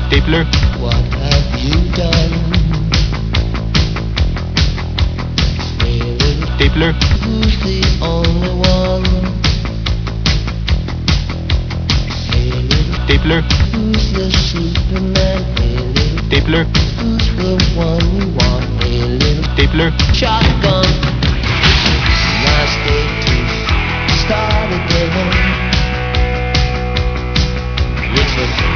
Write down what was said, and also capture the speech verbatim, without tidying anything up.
Stapler. What have you done? Hey little Stapler. who's the only one? Hey little Stapler. who's the Superman? Hey little Stapler. who's the one you want? Hey little Stapler. shotgun. Nice day to start again. Listen.